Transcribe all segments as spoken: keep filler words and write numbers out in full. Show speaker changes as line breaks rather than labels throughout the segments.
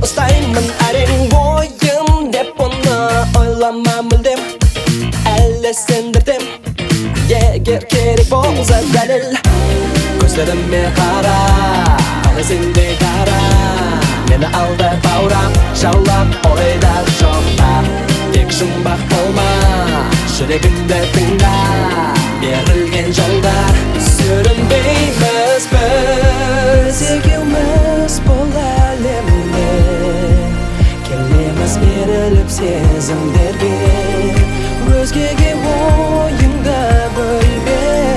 ұстаймын әрең бойым деп оны ойлама мүлдем. Әлі сендірдім егер керек болса дәлел. Көздеріме қара, сенде қара, мені алда баурап, жаулап ойдар жоқтар. Тек жұмбақ болма, жүрегімді тыңда, берілген жолдар. Сүрінбейміз біз екеуміз бұл әлемде, келеміз беріліп сезімдерге, өзгеге ойыңды бөлме.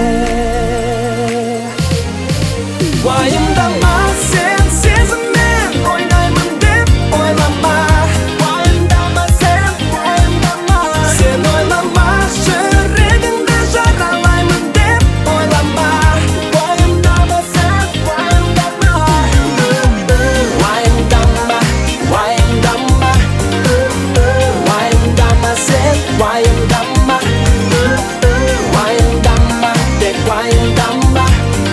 Уайымдама сен сезіммен ойнаймын деп ойлама. Уайымдама сен, уайымдама. Сен ойлама, жүрегіңді жаралаймын деп ойлама. Уайымдама сен, уайымдама. Уайымдама, уайымдама. Уайымдама сен, уайымдама. Уайымдама, тек уайымдама.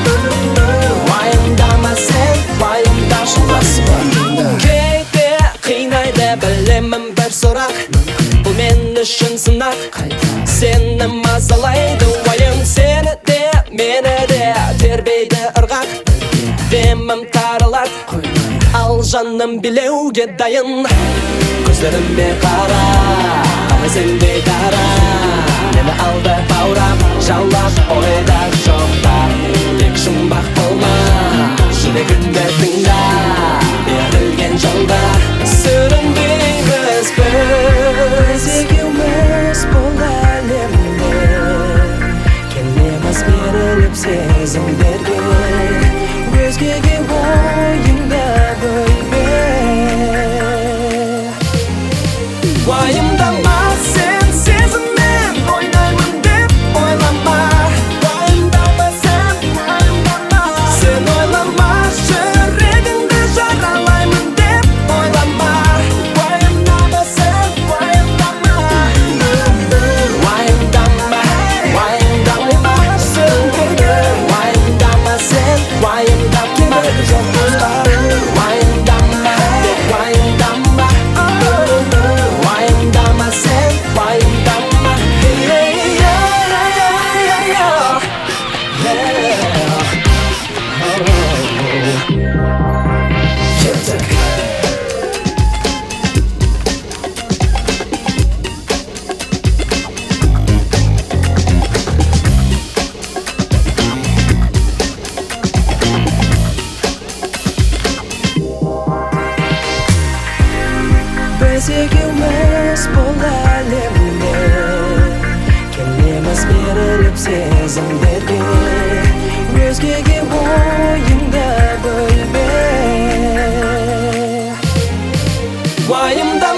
Кейде қинайды білемін бір сұрақ, бұл мен үшін сынақ. Сені мазалайды уайым, сені де мені де тербейді ырғақ. Демім тарылады, ал жаным билеуге дайын. Көздеріме қара, сенде қара, мені алда баурап, жаулап ойдар жоқтар. Тек жұмбақ болма, жүрегімді тыңда, берілген жолдар. Сүрінбейміз біз екеуміз бұл әлемде, келеміз беріліп сезімдерге, өзгеге ойыңды бөлме. Уайымдама сен сезіммен ойнаймын деп ойлама. Уайымдама сен, уайымдама. Сен ойлама, жүрегіңді жаралаймын деп ойлама. Уайымдама сен, уайымдама. Уайымдама, уайымдама. Сендерге уайымдама сен, уайымдама. Уайымдама, тек уайымдама. Уайымдама сен, уайымдама. Біз екеуміз бұл әлемде, келеміз беріліп сезімдерге, өзгеге ойыңды бөлме. Уайымда